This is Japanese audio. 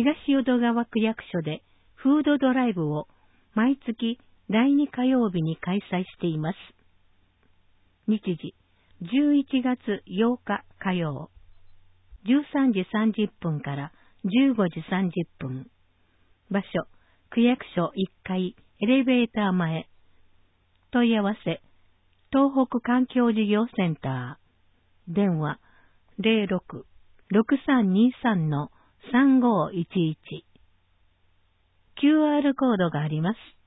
東淀川区役所でフードドライブを毎月第2火曜日に開催しています。日時、11月8日火曜、13時30分から15時30分。場所、区役所1階エレベーター前。問い合わせ、東北環境事業センター。電話、06-6323-3511。QR コードがあります。